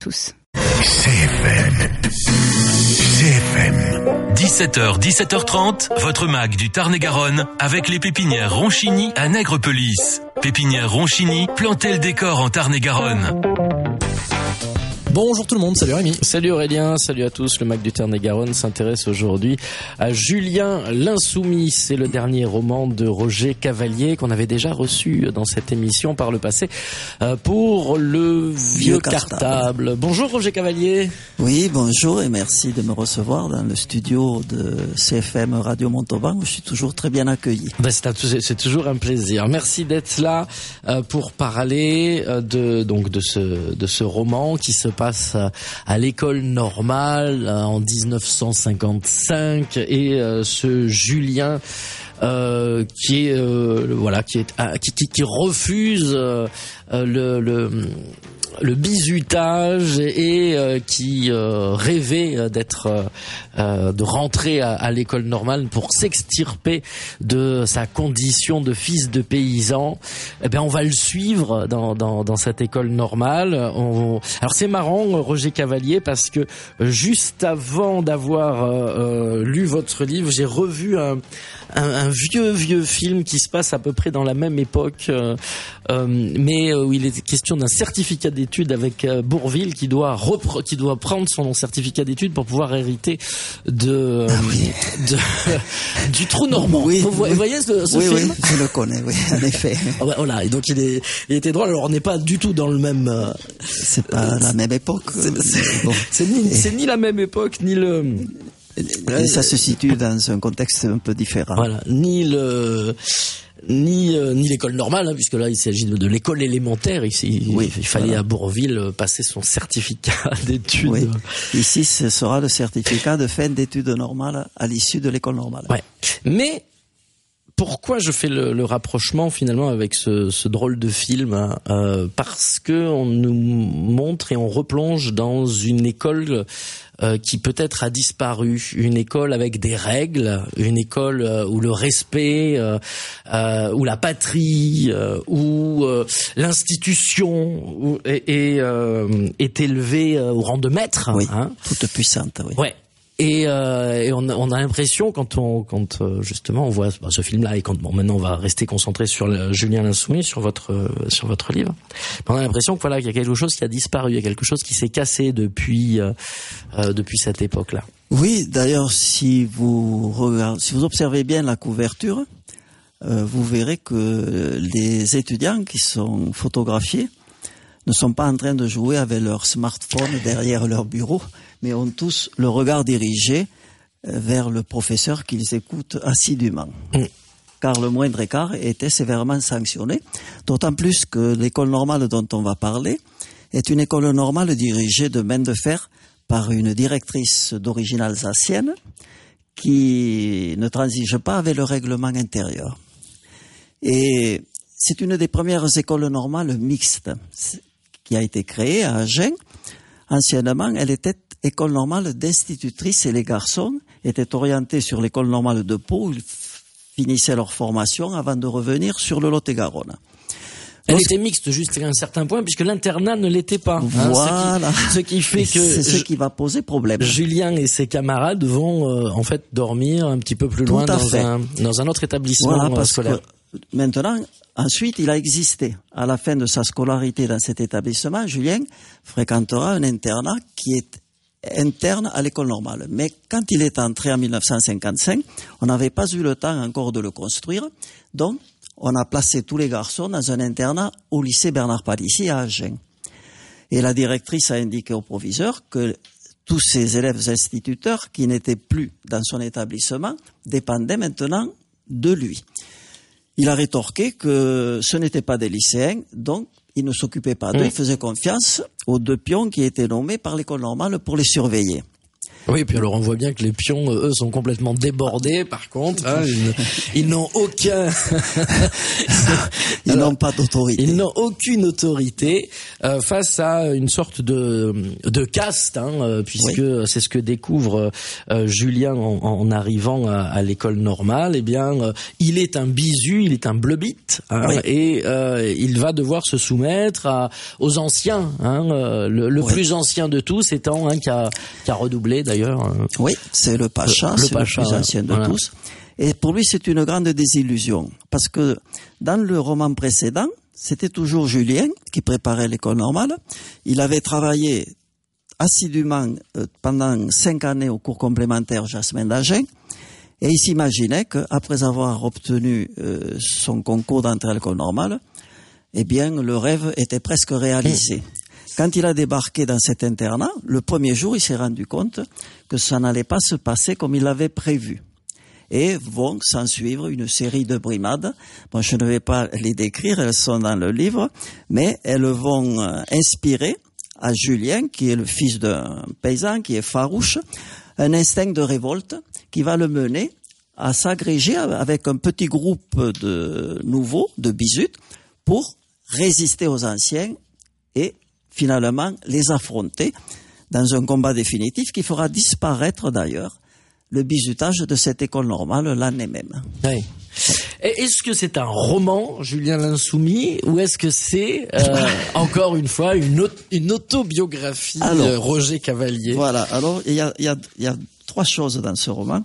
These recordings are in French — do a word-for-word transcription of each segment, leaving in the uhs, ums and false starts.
tous. C F M. C F M. dix-sept heures, dix-sept heures trente, votre mag du Tarn-et-Garonne avec les pépinières Ronchini à Nègrepelisse. Pépinière Ronchini, plantez le décor en Tarn-et-Garonne. Bonjour tout le monde, salut Rémi. Salut Aurélien, salut à tous. Le Mag du Tarn-et-Garonne s'intéresse aujourd'hui à Julien l'Insoumis. C'est le dernier roman de Roger Cavalier qu'on avait déjà reçu dans cette émission par le passé pour le vieux cartable. cartable. Bonjour Roger Cavalier. Oui, bonjour et merci de me recevoir dans le studio de C F M Radio Montauban où je suis toujours très bien accueilli. Ben c'est, un, c'est toujours un plaisir. Merci d'être là pour parler de donc de ce de ce roman qui se passe à l'école normale en dix-neuf cent cinquante-cinq et euh, ce Julien euh, qui est euh, voilà qui est euh, qui, qui, qui refuse euh, le, le le bizutage et euh, qui euh, rêvait d'être euh, de rentrer à, à l'école normale pour s'extirper de sa condition de fils de paysan. Eh bien, on va le suivre dans dans, dans cette école normale. On... Alors c'est marrant, Roger Cavalier, parce que juste avant d'avoir euh, lu votre livre, j'ai revu un, un un vieux vieux film qui se passe à peu près dans la même époque, euh, euh, mais où il est question d'un certificat d'études avec euh, Bourvil qui doit repre- qui doit prendre son certificat d'études pour pouvoir hériter de, ah oui. de du trou normand. Oui, vous, oui. voyez ce, ce oui, film? Oui, je le connais, oui, en effet. Voilà, et donc il est il était drôle. Alors on n'est pas du tout dans le même. Euh, c'est pas la même époque. C'est, c'est, bon. c'est ni et... c'est ni la même époque ni le. Et ça se situe dans un contexte un peu différent. Voilà, ni le ni euh, ni l'école normale, hein, puisque là il s'agit de, de l'école élémentaire. Ici, oui, il fallait voilà. à Bourvil passer son certificat d'études. Oui. Ici, ce sera le certificat de fin d'études normales à l'issue de l'école normale. Ouais. Mais pourquoi je fais le, le rapprochement finalement avec ce, ce drôle de film, hein, euh, parce que on nous montre et on replonge dans une école euh, qui peut-être a disparu, une école avec des règles, une école euh, où le respect, euh, euh, où la patrie, euh, où euh, l'institution où, est, est, euh, est élevée euh, au rang de maître. Oui, hein. toute puissante. Oui. Ouais. Et, euh, et on, on a l'impression quand on, quand euh, justement on voit bah, ce film-là et quand bon maintenant on va rester concentré sur le, Julien l'Insoumis, sur votre euh, sur votre livre, on a l'impression que voilà qu'il y a quelque chose qui a disparu, il y a quelque chose qui s'est cassé depuis euh, euh, depuis cette époque-là. Oui, d'ailleurs si vous regardez, si vous observez bien la couverture, euh, vous verrez que les étudiants qui sont photographiés ne sont pas en train de jouer avec leur smartphone derrière leur bureau, mais ont tous le regard dirigé vers le professeur qu'ils écoutent assidûment. Mmh. Car le moindre écart était sévèrement sanctionné, d'autant plus que l'école normale dont on va parler est une école normale dirigée de main de fer par une directrice d'origine alsacienne qui ne transige pas avec le règlement intérieur. Et c'est une des premières écoles normales mixtes qui a été créée à Agen. Anciennement, elle était école normale d'institutrices et les garçons étaient orientés sur l'école normale de Pau où ils finissaient leur formation avant de revenir sur le Lot-et-Garonne. Elle Lorsque... était mixte jusqu'à un certain point puisque l'internat ne l'était pas. Voilà. Hein, ce, qui, ce qui fait que c'est ce qui va poser problème. Julien et ses camarades vont euh, en fait dormir un petit peu plus loin dans un, dans un autre établissement voilà, parce scolaire. Que maintenant, ensuite, il a existé. À la fin de sa scolarité dans cet établissement, Julien fréquentera un internat qui est interne à l'école normale. Mais quand il est entré en dix-neuf cent cinquante-cinq, on n'avait pas eu le temps encore de le construire. Donc, on a placé tous les garçons dans un internat au lycée Bernard Palissy à Agen. Et la directrice a indiqué au proviseur que tous ces élèves instituteurs qui n'étaient plus dans son établissement dépendaient maintenant de lui. Il a rétorqué que ce n'étaient pas des lycéens, donc il ne s'occupait pas d'eux, mmh. il faisait confiance aux deux pions qui étaient nommés par l'école normale pour les surveiller. Oui, puis alors on voit bien que les pions, eux, sont complètement débordés. Par contre, hein, ils, ils n'ont aucun, ils alors, n'ont pas d'autorité. Ils n'ont aucune autorité euh, face à une sorte de de caste, hein, puisque oui. c'est ce que découvre euh, Julien en, en arrivant à, à l'école normale. Eh bien, euh, il est un bisu, il est un bleubit, hein, oui. et euh, il va devoir se soumettre à, aux anciens. Hein, euh, le le oui. plus ancien de tous étant hein, qui a qui a redoublé d'ailleurs. Oui, c'est le Pacha, le, le c'est Pacha, le plus ancien de voilà. tous. Et pour lui, c'est une grande désillusion. Parce que dans le roman précédent, c'était toujours Julien qui préparait l'école normale. Il avait travaillé assidûment euh, pendant cinq années au cours complémentaire Jasmin d'Agen. Et il s'imaginait qu'après avoir obtenu euh, son concours d'entrée à l'école normale, eh bien, le rêve était presque réalisé. Mmh. Quand il a débarqué dans cet internat, le premier jour, il s'est rendu compte que ça n'allait pas se passer comme il l'avait prévu. Et vont s'en suivre une série de brimades. Bon, je ne vais pas les décrire, elles sont dans le livre, mais elles vont inspirer à Julien, qui est le fils d'un paysan, qui est farouche, un instinct de révolte qui va le mener à s'agréger avec un petit groupe de nouveaux, de bisutes, pour résister aux anciens et finalement les affronter dans un combat définitif qui fera disparaître d'ailleurs le bizutage de cette école normale l'année même. Oui. Est-ce que c'est un roman, Julien l'Insoumis, ou est-ce que c'est euh, encore une fois une, auto- une autobiographie de Roger Cavalier? Voilà, alors il y a, y, a, y a trois choses dans ce roman.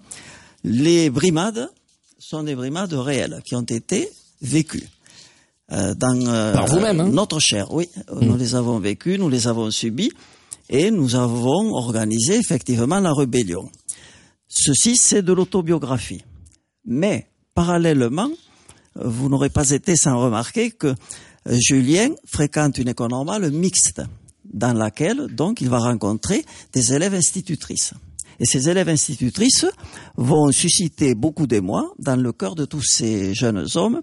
Les brimades sont des brimades réelles qui ont été vécues. Euh, dans euh, Par vous-même, hein? Notre chair, oui. Mmh. Nous les avons vécues, nous les avons subies, et nous avons organisé effectivement la rébellion. Ceci, c'est de l'autobiographie. Mais, parallèlement, vous n'aurez pas été sans remarquer que Julien fréquente une école normale mixte, dans laquelle, donc, il va rencontrer des élèves institutrices. Et ces élèves institutrices vont susciter beaucoup d'émoi dans le cœur de tous ces jeunes hommes,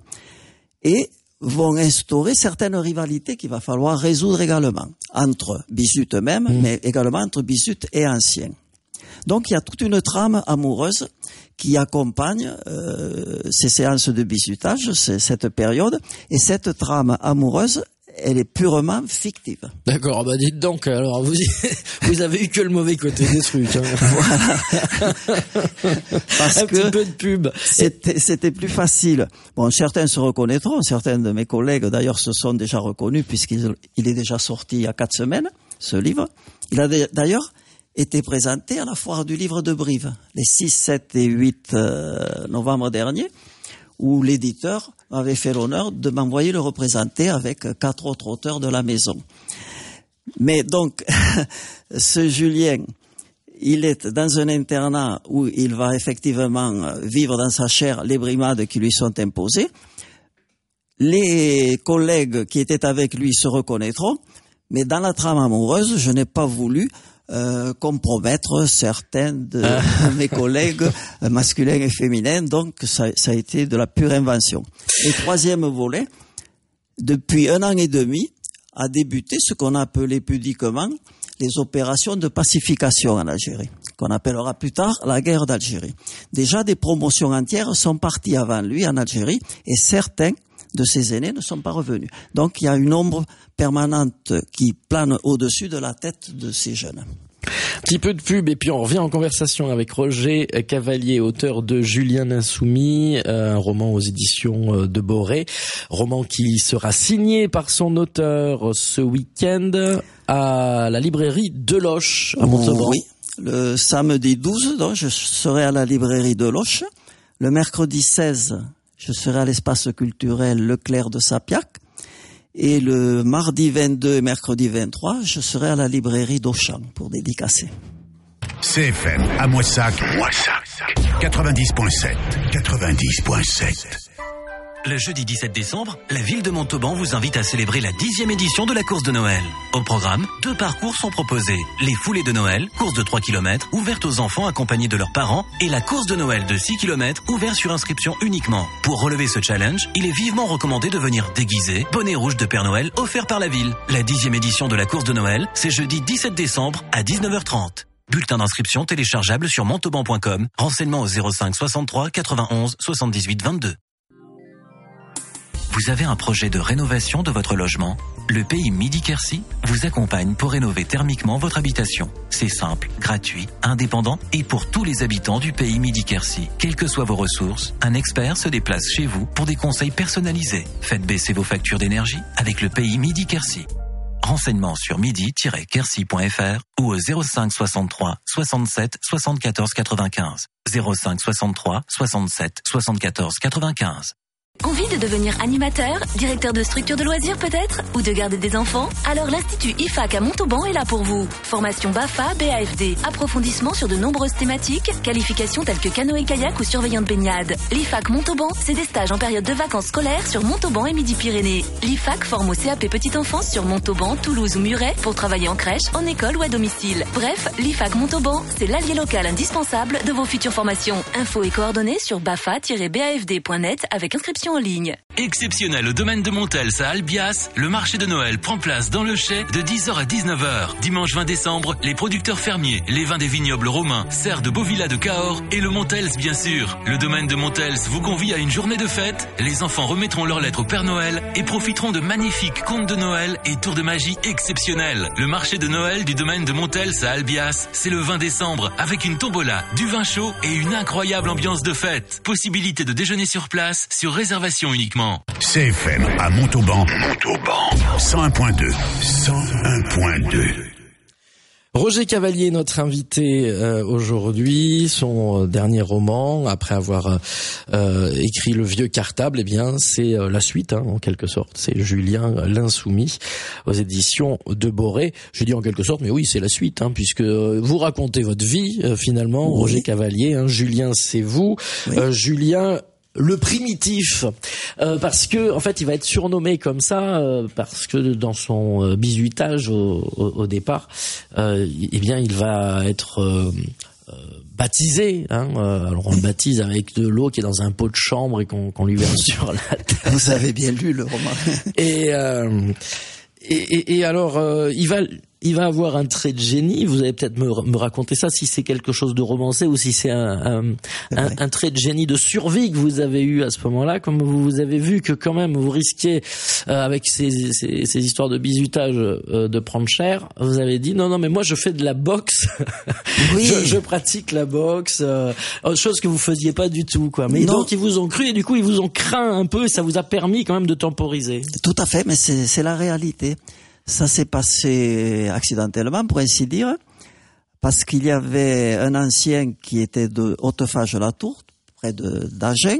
et vont instaurer certaines rivalités qu'il va falloir résoudre également, entre bisutes eux-mêmes, mmh. mais également entre bisutes et anciens. Donc il y a toute une trame amoureuse qui accompagne euh, ces séances de bisutage, cette période, et cette trame amoureuse, elle est purement fictive. D'accord, bah dites donc, alors vous vous avez eu que le mauvais côté des trucs. Hein. Voilà. Parce Un que petit peu de pub. C'était, c'était plus facile. Bon, certains se reconnaîtront, certains de mes collègues d'ailleurs se sont déjà reconnus puisqu'il il est déjà sorti il y a quatre semaines, ce livre. Il a d'ailleurs été présenté à la foire du livre de Brive, les six, sept et huit euh, novembre dernier, où l'éditeur m'avait fait l'honneur de m'envoyer le représenter avec quatre autres auteurs de la maison. Mais donc, ce Julien, il est dans un internat où il va effectivement vivre dans sa chair les brimades qui lui sont imposées. Les collègues qui étaient avec lui se reconnaîtront, mais dans la trame amoureuse, je n'ai pas voulu Euh, compromettre certains de ah. mes collègues masculins et féminins, donc ça, ça a été de la pure invention. Et troisième volet, depuis un an et demi, a débuté ce qu'on a appelé pudiquement les opérations de pacification en Algérie, qu'on appellera plus tard la guerre d'Algérie. Déjà, des promotions entières sont parties avant lui en Algérie, et certains de ses aînés ne sont pas revenus. Donc il y a une ombre permanente qui plane au-dessus de la tête de ces jeunes. Petit peu de pub et puis on revient en conversation avec Roger Cavalier, auteur de Julien l'Insoumis, un roman aux éditions de Boré, roman qui sera signé par son auteur ce week-end à la librairie Deloche à Montauban. Oui, le samedi douze, donc je serai à la librairie Deloche. Le mercredi seize, je serai à l'espace culturel Leclerc de Sapiac. Et le mardi vingt-deux et mercredi vingt-trois, je serai à la librairie d'Auchan pour dédicacer. C F M à Moissac, Moissac, quatre-vingt-dix virgule sept, quatre-vingt-dix virgule sept. Le jeudi dix-sept décembre, la ville de Montauban vous invite à célébrer la dixième édition de la course de Noël. Au programme, deux parcours sont proposés. Les foulées de Noël, course de trois kilomètres, ouverte aux enfants accompagnés de leurs parents, et la course de Noël de six kilomètres, ouverte sur inscription uniquement. Pour relever ce challenge, il est vivement recommandé de venir déguisé, bonnet rouge de Père Noël offert par la ville. La dixième édition de la course de Noël, c'est jeudi dix-sept décembre à dix-neuf heures trente. Bulletin d'inscription téléchargeable sur montauban point com. Renseignements au zéro cinq soixante-trois quatre-vingt-onze soixante-dix-huit vingt-deux. Vous avez un projet de rénovation de votre logement ? Le Pays Midi-Quercy vous accompagne pour rénover thermiquement votre habitation. C'est simple, gratuit, indépendant et pour tous les habitants du Pays Midi-Quercy. Quelles que soient vos ressources, un expert se déplace chez vous pour des conseils personnalisés. Faites baisser vos factures d'énergie avec le Pays Midi-Quercy. Renseignements sur midi tiret quercy point f r ou au zéro cinq soixante-trois soixante-sept soixante-quatorze quatre-vingt-quinze. zéro cinq soixante-trois soixante-sept soixante-quatorze quatre-vingt-quinze. Envie de devenir animateur, directeur de structure de loisirs peut-être, ou de garder des enfants? Alors l'Institut I F A C à Montauban est là pour vous. Formation BAFA, B A F D, approfondissement sur de nombreuses thématiques, qualifications telles que canoë-kayak ou surveillant de baignade. L'I F A C Montauban, c'est des stages en période de vacances scolaires sur Montauban et Midi-Pyrénées. L'I F A C forme au C A P Petite Enfance sur Montauban, Toulouse ou Muret pour travailler en crèche, en école ou à domicile. Bref, l'I F A C Montauban, c'est l'allié local indispensable de vos futures formations. Infos et coordonnées sur bafa tiret b a f d point net avec inscription en ligne. Exceptionnel au domaine de Montels à Albias, le marché de Noël prend place dans le chai de dix heures à dix-neuf heures. Dimanche vingt décembre, les producteurs fermiers, les vins des vignobles romains, Serre de Beauvilla de Cahors et le Montels bien sûr. Le domaine de Montels vous convie à une journée de fête. Les enfants remettront leurs lettres au Père Noël et profiteront de magnifiques contes de Noël et tours de magie exceptionnels. Le marché de Noël du domaine de Montels à Albias, c'est le vingt décembre avec une tombola, du vin chaud et une incroyable ambiance de fête. Possibilité de déjeuner sur place sur réservation uniquement. C F M à Montauban, Montauban, cent un point deux, cent un point deux. Roger Cavalier, notre invité euh, aujourd'hui, son euh, dernier roman, après avoir euh, écrit Le Vieux Cartable, eh bien c'est euh, la suite, hein, en quelque sorte. C'est Julien l'Insoumis aux éditions de Boré. Je dis en quelque sorte, mais oui, c'est la suite, hein, puisque euh, vous racontez votre vie euh, finalement, oui. Roger Cavalier. Hein, Julien, c'est vous. Oui. Euh, Julien. Le primitif, euh, parce que en fait il va être surnommé comme ça euh, parce que dans son euh, bizutage au, au, au départ, euh, eh bien il va être euh, euh, baptisé. Hein, euh, alors on le baptise avec de l'eau qui est dans un pot de chambre et qu'on, qu'on lui verse sur la tête. Vous avez bien lu le roman. et, euh, et, et et alors euh, il va il va avoir un trait de génie. Vous allez peut-être me, me raconter ça, si c'est quelque chose de romancé ou si c'est un, un, un, un trait de génie de survie que vous avez eu à ce moment-là, comme vous, vous avez vu que quand même vous risquiez euh, avec ces, ces, ces histoires de bizutage euh, de prendre cher. Vous avez dit non non mais moi je fais de la boxe, oui. je, je pratique la boxe, euh, chose que vous faisiez pas du tout quoi. Mais non. Donc ils vous ont cru et du coup ils vous ont craint un peu et ça vous a permis quand même de temporiser. Tout à fait, mais c'est, c'est la réalité. Ça s'est passé accidentellement, pour ainsi dire, parce qu'il y avait un ancien qui était de Hautefage-la-Tour, près de d'Agen,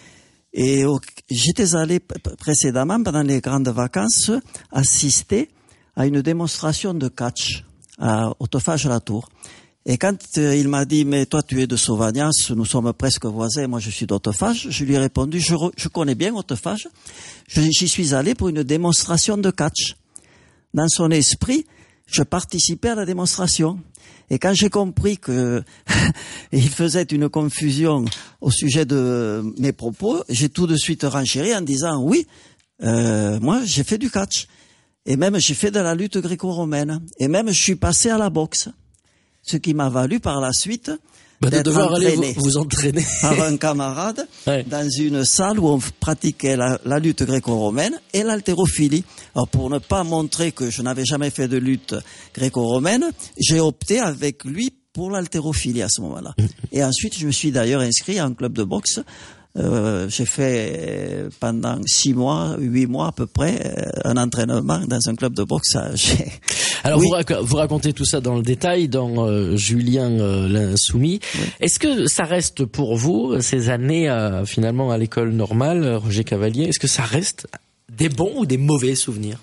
et au, j'étais allé précédemment, pendant les grandes vacances, assister à une démonstration de catch à Hautefage-la-Tour. Et quand euh, il m'a dit « Mais toi, tu es de Sauvagnas, nous sommes presque voisins, moi je suis d'Hautefage », je lui ai répondu « Je, re, je connais bien Hautefage, je, j'y suis allé pour une démonstration de catch ». Dans son esprit, je participais à la démonstration. Et quand j'ai compris que il faisait une confusion au sujet de mes propos, j'ai tout de suite renchéri en disant oui, euh, moi j'ai fait du catch. Et même j'ai fait de la lutte gréco-romaine. Et même je suis passé à la boxe. Ce qui m'a valu par la suite bah, de devoir aller vous, vous entraîner par un camarade ouais. dans une salle où on pratiquait la, la lutte gréco-romaine et l'haltérophilie. Alors pour ne pas montrer que je n'avais jamais fait de lutte gréco-romaine, j'ai opté avec lui pour l'haltérophilie à ce moment-là. Et ensuite, je me suis d'ailleurs inscrit à un club de boxe. Euh, j'ai fait pendant six mois, huit mois à peu près, un entraînement dans un club de boxe. J'ai... Alors oui. vous, rac- vous racontez tout ça dans le détail dans euh, Julien euh, l'Insoumis. Oui. Est-ce que ça reste pour vous ces années euh, finalement à l'école normale, Roger Cavalier? Est-ce que ça reste des bons ou des mauvais souvenirs?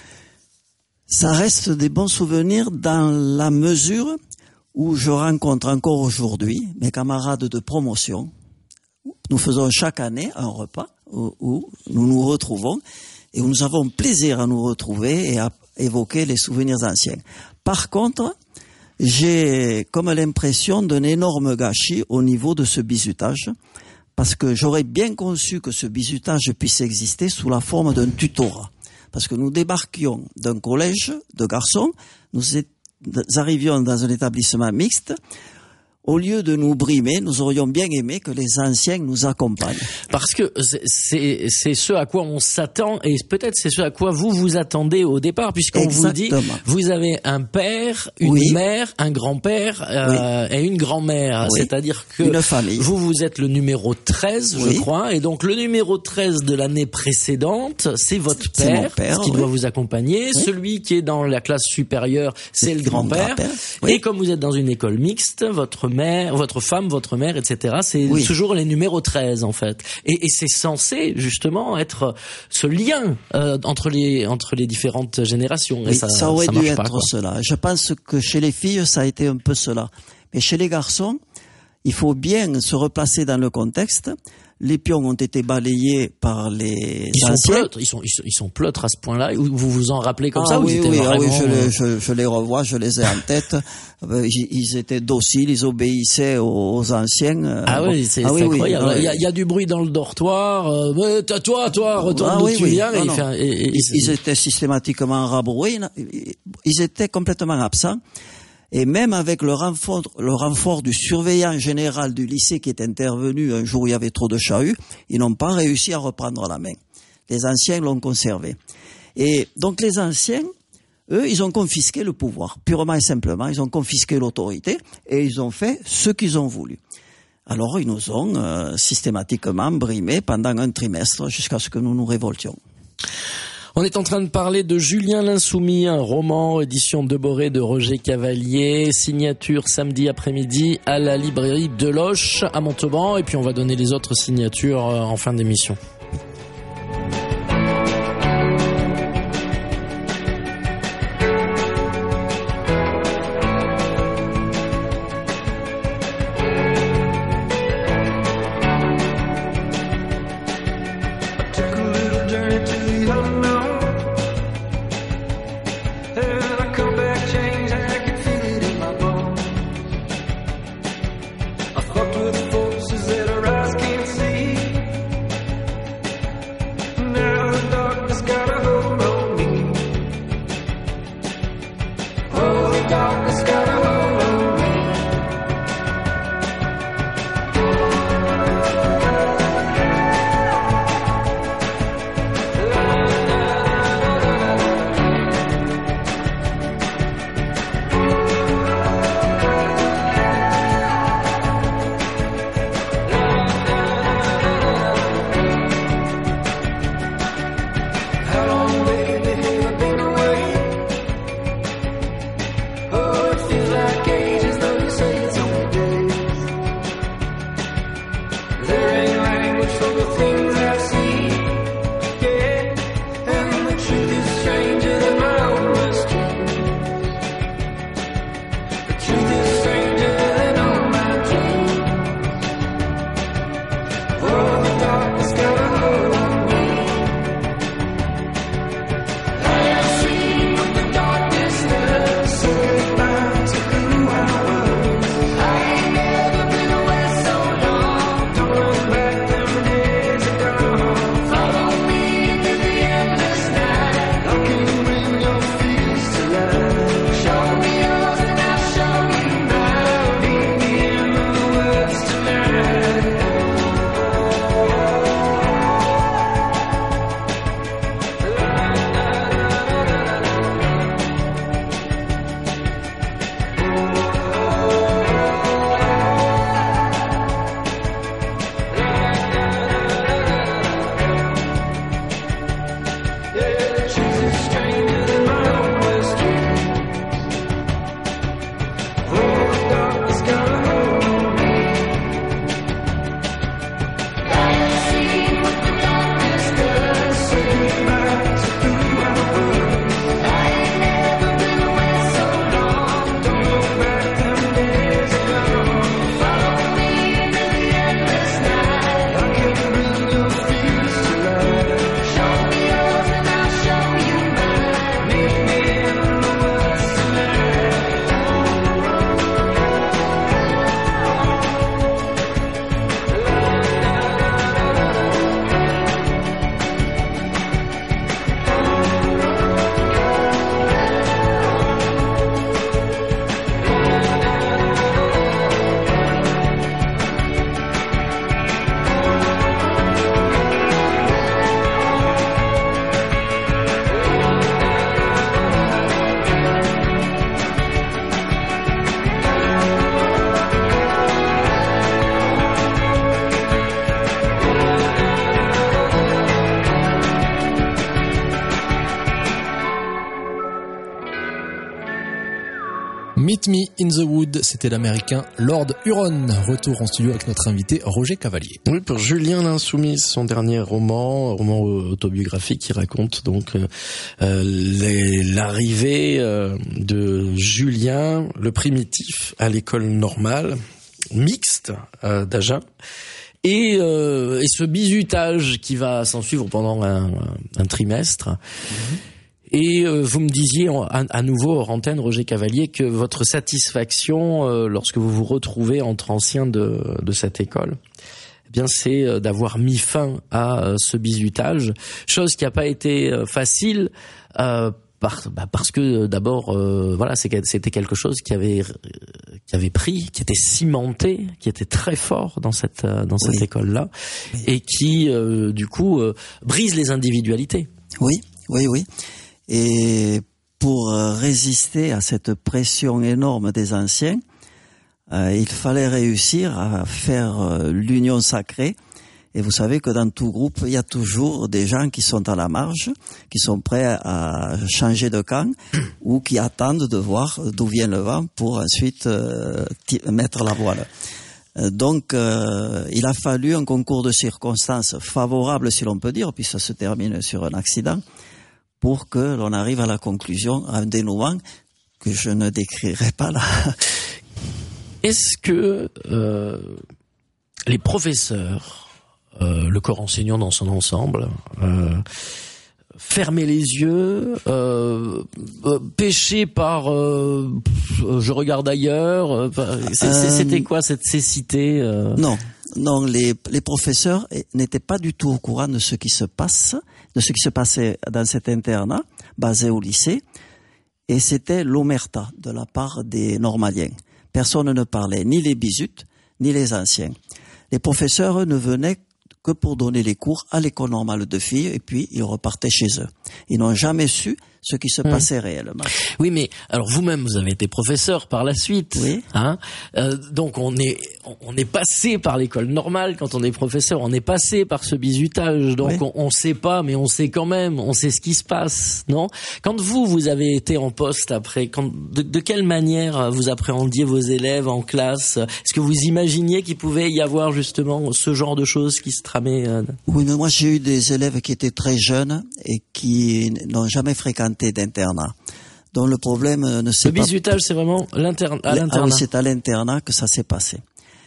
Ça reste des bons souvenirs dans la mesure où je rencontre encore aujourd'hui mes camarades de promotion. Nous faisons chaque année un repas où, où nous nous retrouvons et où nous avons plaisir à nous retrouver et à évoquer les souvenirs anciens. Par contre, j'ai comme l'impression d'un énorme gâchis au niveau de ce bizutage, parce que j'aurais bien conçu que ce bizutage puisse exister sous la forme d'un tutorat. Parce que nous débarquions d'un collège de garçons, nous, é- arrivions dans un établissement mixte, au lieu de nous brimer, nous aurions bien aimé que les anciens nous accompagnent. Parce que c'est, c'est ce à quoi on s'attend, et peut-être c'est ce à quoi vous vous attendez au départ, puisqu'on Exactement. vous dit, vous avez un père, une oui. mère, un grand-père euh, oui. et une grand-mère. Oui. C'est-à-dire que une famille. vous, vous êtes le numéro treize, oui. je crois, et donc le numéro treize de l'année précédente, c'est votre c'est père, mon père qui oui. doit vous accompagner. Oui. Celui qui est dans la classe supérieure, c'est, c'est le grand-père. grand-père. Oui. Et comme vous êtes dans une école mixte, votre mère, votre femme, votre mère, et cetera. C'est oui. toujours les numéros treize en fait. Et, et c'est censé justement être ce lien euh, entre les entre les différentes générations. Oui, et ça, ça aurait ça dû être pas, cela. Je pense que chez les filles, ça a été un peu cela. Mais chez les garçons, il faut bien se replacer dans le contexte. Les pions ont été balayés par les ils anciens. Sont pleutres, ils sont ils sont ils sont pleutres à ce point-là. Vous vous en rappelez comme ah, ça oui, ou oui, vraiment... ah oui, je les, je, je les revois, je les ai en tête. Ils, ils étaient dociles, ils obéissaient aux, aux anciens. Ah bon. oui, c'est, ah, c'est oui, incroyable. Oui, il, y a, il y a du bruit dans le dortoir. Euh, toi, toi, retourne ah, d'où oui, tu oui. viens. Non, et non. il fait, et, et, ils, ils étaient systématiquement rabroués. Ils étaient complètement absents. Et même avec le renfort, le renfort du surveillant général du lycée qui est intervenu un jour où il y avait trop de chahuts, ils n'ont pas réussi à reprendre la main. Les anciens l'ont conservé. Et donc les anciens, eux, ils ont confisqué le pouvoir, purement et simplement. Ils ont confisqué l'autorité et ils ont fait ce qu'ils ont voulu. Alors ils nous ont euh, systématiquement brimés pendant un trimestre jusqu'à ce que nous nous révoltions. On est en train de parler de Julien l'Insoumis, un roman, édition Deboré de Roger Cavalier, signature samedi après-midi à la librairie Deloche à Montauban, et puis on va donner les autres signatures en fin d'émission. Meet Me in the Wood, c'était l'américain Lord Huron. Retour en studio avec notre invité Roger Cavalier. Oui, pour Julien l'Insoumise, son dernier roman, roman autobiographique qui raconte donc euh, les, l'arrivée euh, de Julien, le primitif, à l'école normale mixte euh, d'Agen. Et, euh, et ce bizutage qui va s'en suivre pendant un, un trimestre. Mmh. Et euh, vous me disiez à, à nouveau hors antenne, Roger Cavalier, que votre satisfaction euh, lorsque vous vous retrouvez entre anciens de, de cette école, eh bien c'est euh, d'avoir mis fin à euh, ce bizutage, chose qui n'a pas été euh, facile. Euh, Par, bah parce que d'abord, euh, voilà, c'était quelque chose qui avait, euh, qui avait pris, qui était cimenté, qui était très fort dans cette, euh, dans cette oui. école-là, oui. et qui, euh, du coup, euh, brise les individualités. Oui, oui, oui. Et pour résister à cette pression énorme des anciens, euh, il fallait réussir à faire euh, l'union sacrée. Et vous savez que dans tout groupe, il y a toujours des gens qui sont à la marge, qui sont prêts à changer de camp ou qui attendent de voir d'où vient le vent pour ensuite euh, mettre la voile. Donc, euh, il a fallu un concours de circonstances favorable, si l'on peut dire, puis ça se termine sur un accident, pour que l'on arrive à la conclusion, à un dénouement que je ne décrirai pas là. Est-ce que euh, les professeurs, Euh, le corps enseignant dans son ensemble, euh, fermer les yeux, euh, euh, pécher par euh, je regarde ailleurs, euh, c'était quoi cette cécité euh... Non, non, les, les professeurs n'étaient pas du tout au courant de ce qui se passe, de ce qui se passait dans cet internat basé au lycée, et c'était l'omerta de la part des normaliens. Personne ne parlait, ni les bisutes, ni les anciens. Les professeurs eux, ne venaient que pour donner les cours à l'école normale de filles, et puis ils repartaient chez eux. Ils n'ont jamais su ce qui se mmh. passait réellement. Oui, mais alors vous-même, vous avez été professeur par la suite, oui. hein. Euh, donc on est on est passé par l'école normale quand on est professeur, on est passé par ce bizutage, donc oui. on, on sait pas, mais on sait quand même, on sait ce qui se passe, non? Quand vous vous avez été en poste après, quand, de, de quelle manière vous appréhendiez vos élèves en classe? Est-ce que vous imaginiez qu'il pouvait y avoir justement ce genre de choses qui se tramaient? Euh... Oui, mais moi j'ai eu des élèves qui étaient très jeunes et qui n'ont jamais fréquenté d'internat. Donc le problème ne s'est pas... Le bizutage, c'est vraiment l'interne... à l'internat. Ah, c'est à l'internat que ça s'est passé.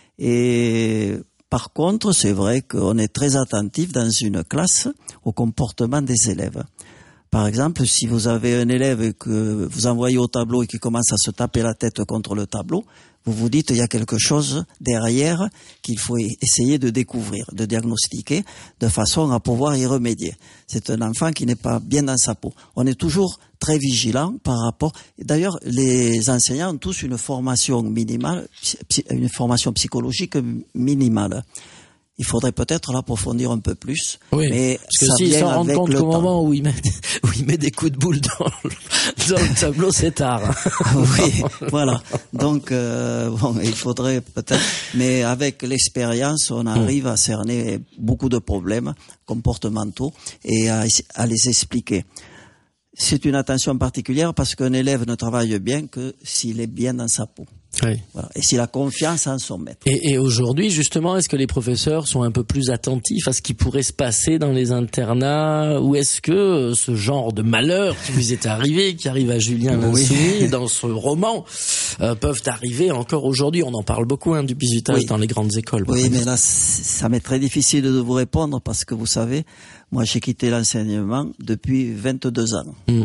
Et par contre, c'est vrai qu'on est très attentif dans une classe au comportement des élèves. Par exemple, si vous avez un élève que vous envoyez au tableau et qui commence à se taper la tête contre le tableau, vous vous dites il y a quelque chose derrière qu'il faut essayer de découvrir, de diagnostiquer, de façon à pouvoir y remédier. C'est un enfant qui n'est pas bien dans sa peau. On est toujours très vigilant par rapport... D'ailleurs, les enseignants ont tous une formation minimale, une formation psychologique minimale. Il faudrait peut-être l'approfondir un peu plus. Oui, mais parce que s'ils s'en rendent compte qu'au moment où il met, où il met des coups de boule dans le, dans le tableau, c'est tard. Oui, voilà. Donc, euh, bon, il faudrait peut-être... Mais avec l'expérience, on arrive à cerner beaucoup de problèmes comportementaux et à, à les expliquer. C'est une attention particulière parce qu'un élève ne travaille bien que s'il est bien dans sa peau. Oui. Voilà. Et s'il a confiance en son maître. Et, et aujourd'hui, justement, est-ce que les professeurs sont un peu plus attentifs à ce qui pourrait se passer dans les internats, ou est-ce que ce genre de malheur qui vous est arrivé, qui arrive à Julien l'Insoumis, oui. dans ce roman, euh, peuvent arriver encore aujourd'hui? On en parle beaucoup, hein, du bizutage oui. dans les grandes écoles. Oui, mais là, ça m'est très difficile de vous répondre parce que vous savez, moi, j'ai quitté l'enseignement depuis vingt-deux ans. Mmh.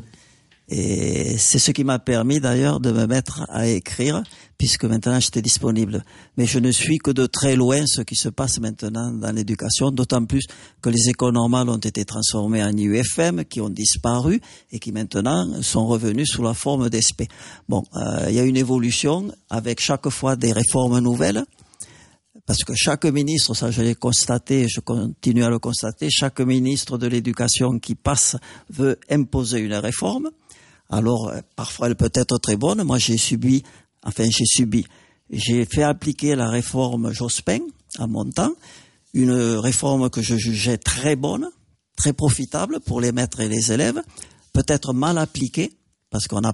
Et c'est ce qui m'a permis d'ailleurs de me mettre à écrire, puisque maintenant j'étais disponible. Mais je ne suis que de très loin ce qui se passe maintenant dans l'éducation, d'autant plus que les écoles normales ont été transformées en I U F M, qui ont disparu et qui maintenant sont revenues sous la forme d'E S P. Bon, euh, il y a une évolution avec chaque fois des réformes nouvelles. Parce que chaque ministre, ça je l'ai constaté, je continue à le constater, chaque ministre de l'éducation qui passe veut imposer une réforme. Alors, parfois elle peut être très bonne. Moi j'ai subi, enfin j'ai subi, j'ai fait appliquer la réforme Jospin à mon temps, une réforme que je jugeais très bonne, très profitable pour les maîtres et les élèves, peut-être mal appliquée, parce qu'on n'a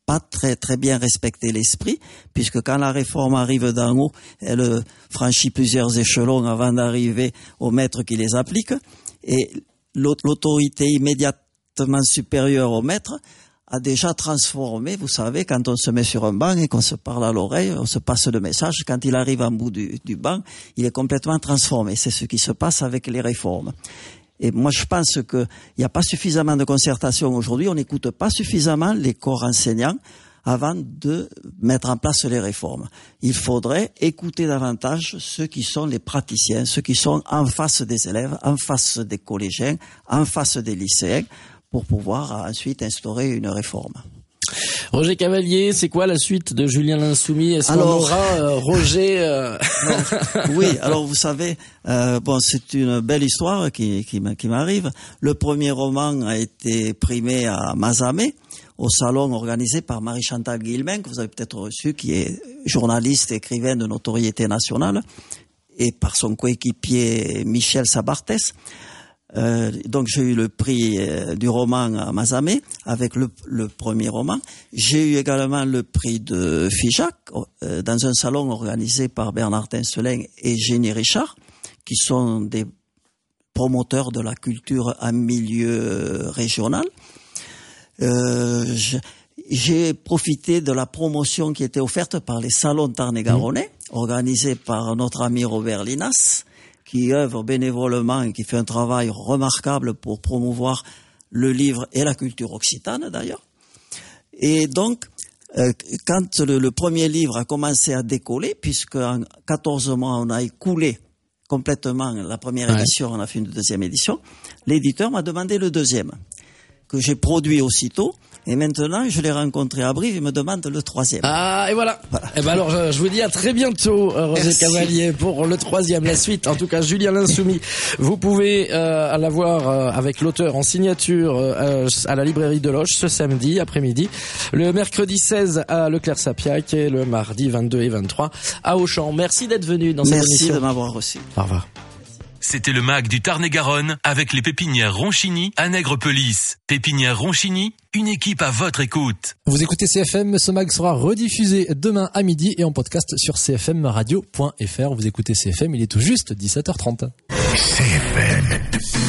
pas très très bien respecté l'esprit, puisque quand la réforme arrive d'en haut, elle franchit plusieurs échelons avant d'arriver aux maîtres qui les appliquent, et l'autorité immédiatement supérieure au maître a déjà transformé, vous savez, quand on se met sur un banc et qu'on se parle à l'oreille, on se passe le message, quand il arrive en bout du, du banc, il est complètement transformé. C'est ce qui se passe avec les réformes. Et moi, je pense qu'il n'y a pas suffisamment de concertation aujourd'hui, on n'écoute pas suffisamment les corps enseignants avant de mettre en place les réformes. Il faudrait écouter davantage ceux qui sont les praticiens, ceux qui sont en face des élèves, en face des collégiens, en face des lycéens, pour pouvoir ensuite instaurer une réforme. Roger Cavalier, c'est quoi la suite de Julien l'Insoumis? Est-ce alors, qu'on aura euh, Roger euh... Oui, alors vous savez, euh, bon, c'est une belle histoire qui, qui, qui m'arrive. Le premier roman a été primé à Mazamet, au salon organisé par Marie-Chantal Guillemin, que vous avez peut-être reçu, qui est journaliste et écrivain de notoriété nationale, et par son coéquipier Michel Sabartès. Euh, donc j'ai eu le prix euh, du roman à Mazamet avec le, le premier roman. J'ai eu également le prix de Figeac euh, dans un salon organisé par Bernard Tincelin et Jenny Richard, qui sont des promoteurs de la culture en milieu régional. Euh, j'ai profité de la promotion qui était offerte par les salons Tarn-et-Garonnais, mmh. organisés par notre ami Robert Linas, qui œuvre bénévolement et qui fait un travail remarquable pour promouvoir le livre et la culture occitane d'ailleurs. Et donc, euh, quand le, le premier livre a commencé à décoller, puisque en quatorze mois on a écoulé complètement la première ouais. édition, on a fait une deuxième édition, l'éditeur m'a demandé le deuxième, que j'ai produit aussitôt. Et maintenant, je l'ai rencontré à Brive, il me demande le troisième. Ah, et voilà. voilà. Et ben alors, je, je vous dis à très bientôt, Roger Merci. Cavalier, pour le troisième, la suite. En tout cas, Julien l'Insoumis, vous pouvez euh, l'avoir euh, avec l'auteur en signature euh, à la librairie de Loches ce samedi après-midi, le mercredi seize à Leclerc-Sapiac et le mardi vingt-deux et vingt-trois à Auchan. Merci d'être venu dans cette Merci émission. Merci de m'avoir reçu. Au revoir. C'était le mag du Tarn-et-Garonne avec les pépinières Ronchini à Nègrepelisse. Pépinières Ronchini, une équipe à votre écoute. Vous écoutez C F M, ce mag sera rediffusé demain à midi et en podcast sur c f m radio point f r. Vous écoutez C F M, il est tout juste dix-sept heures trente. C F M.